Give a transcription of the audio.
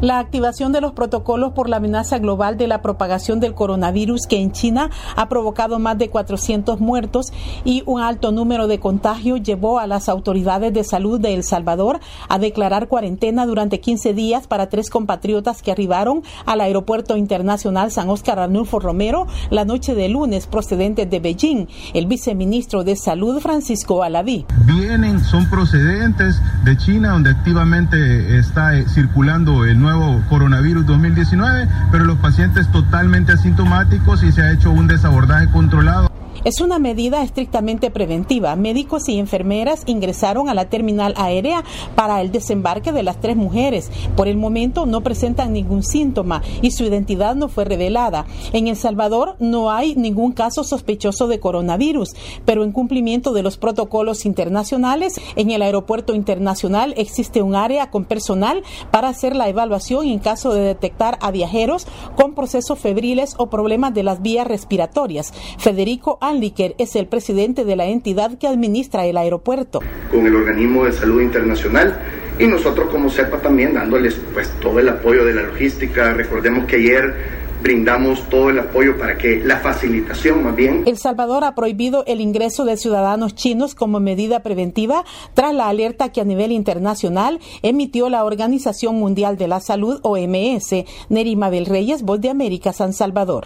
La activación de los protocolos por la amenaza global de la propagación del coronavirus que en China ha provocado más de 400 muertos y un alto número de contagios llevó a las autoridades de salud de El Salvador a declarar cuarentena durante 15 días para 3 compatriotas que arribaron al Aeropuerto Internacional San Óscar Arnulfo Romero la noche de lunes procedentes de Beijing. El viceministro de Salud, Francisco Alaví. Son procedentes de China, donde activamente está circulando el nuevo coronavirus 2019, pero los pacientes totalmente asintomáticos y se ha hecho un desabordaje controlado. Es una medida estrictamente preventiva. Médicos y enfermeras ingresaron a la terminal aérea para el desembarque de las 3 mujeres. Por el momento no presentan ningún síntoma y su identidad no fue revelada. En El Salvador no hay ningún caso sospechoso de coronavirus, pero en cumplimiento de los protocolos internacionales, en el aeropuerto internacional existe un área con personal para hacer la evaluación en caso de detectar a viajeros con procesos febriles o problemas de las vías respiratorias. Federico Anliker es el presidente de la entidad que administra el aeropuerto. Con el Organismo de Salud Internacional y nosotros como CEPA también dándoles todo el apoyo de la logística. Recordemos que ayer brindamos todo el apoyo para que la facilitación más bien. El Salvador ha prohibido el ingreso de ciudadanos chinos como medida preventiva tras la alerta que a nivel internacional emitió la Organización Mundial de la Salud, OMS. Neri Mabel Reyes, Voz de América, San Salvador.